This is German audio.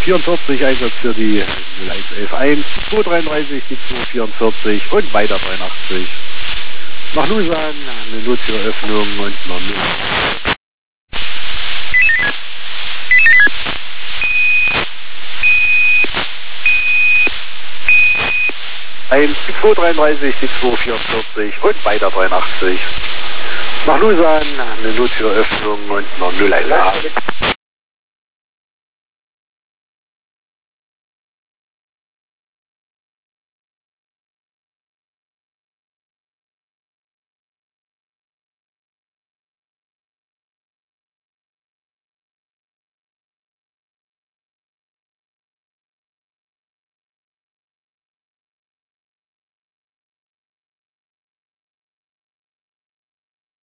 44, Einsatz für die 01111, 233, die 244 und weiter 83. Nach Lusan, eine Nottüröffnung und noch 1, die 233, die 244 und weiter 83. Nach Lusan, eine Nottüröffnung und noch 018.